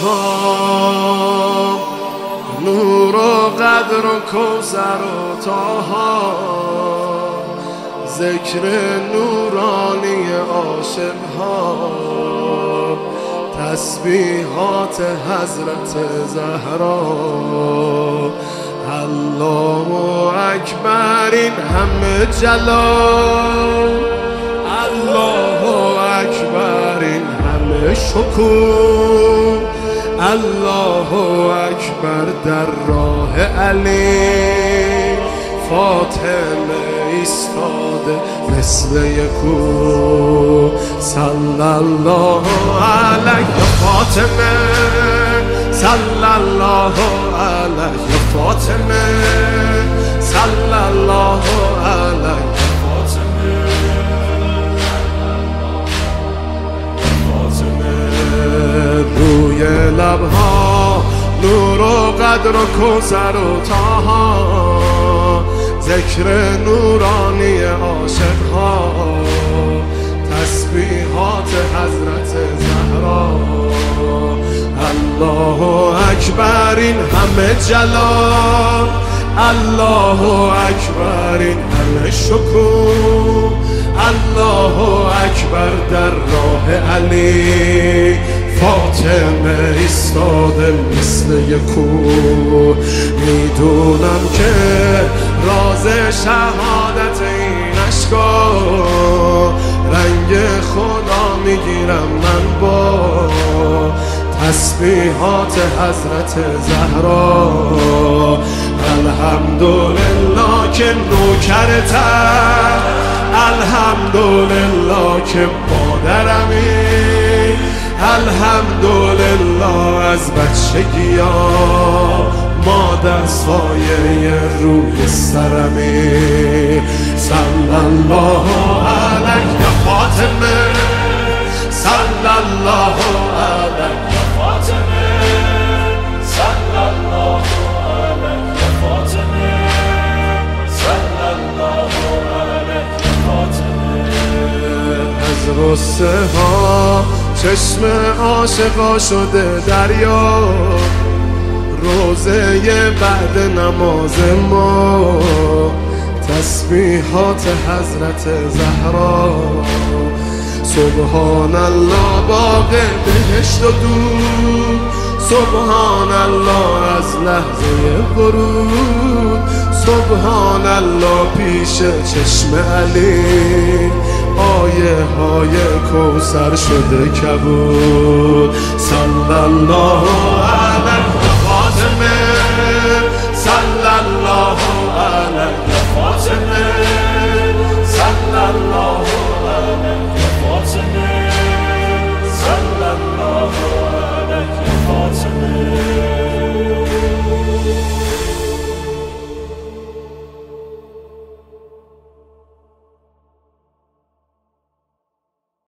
ها، نور و قدر و کوثر و طاها، ذکر نورانی عاشق ها، تسبیحات حضرت زهرا. الله اکبر این همه جلال، الله اکبر این همه شکوه، الله اکبر در راه علی، فاطمه ایستاده مثل یکو. صلی الله علیه فاطمه، صلی الله علیه فاطمه، صلی الله علیه فاطمه. روی لبها نور و قدر و کوثر و طاها، ذکر نورانی عاشق ها، تسبیحات حضرت زهرا. الله اکبر این همه جلال، الله اکبر این همه شکوه، الله اکبر در راه علی، فاطمه ایستاده مثل یکو. میدونم که راز شهادت این عشقا، رنگ خدا میگیرم من با تسبیحات حضرت زهرا. الحمدلله که نوکرتم، الحمدلله که مادرمی، الحمدلله از بچگیا مادر سایه روی سرمی. صلی الله علیه فاطمه، صلی الله علیه فاطمه، صلی الله علیه فاطمه، صلی الله علیه فاطمه. از غصه ها چشم عاشقا شده دریا، روزه بعد نماز ما تسبیحات حضرت زهرا. سبحان الله باغ بهشت و دود، سبحان الله از لحظه ورود، سبحان الله پیش چشم علی، آیه های کوثر شده کبود. صلی الله